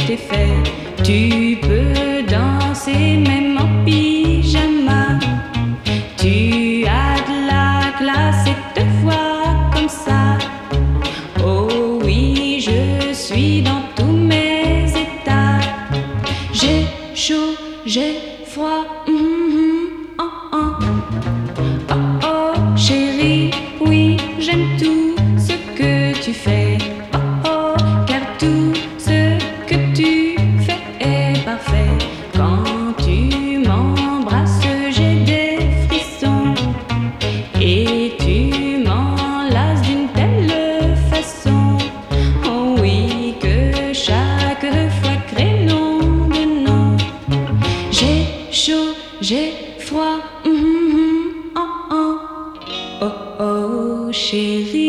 t'ai fait. Tu peux danser même en pyjama. Tu as de la classe et te vois comme ça. Oh oui, je suis dans tous mes états. J'ai chaud, j'ai froid. Oh, oh. Oh oh, chérie, oui, j'aime tout ce que tu fais. Oh oh, car tout ce que tu fais est parfait. Quand tu m'embrasses, j'ai des frissons. Et tu m'enlaces d'une telle façon. Oh oui, que chaque fois crée nom de nom. J'ai chaud, j'ai froid. Oh oh, oh oh, chérie.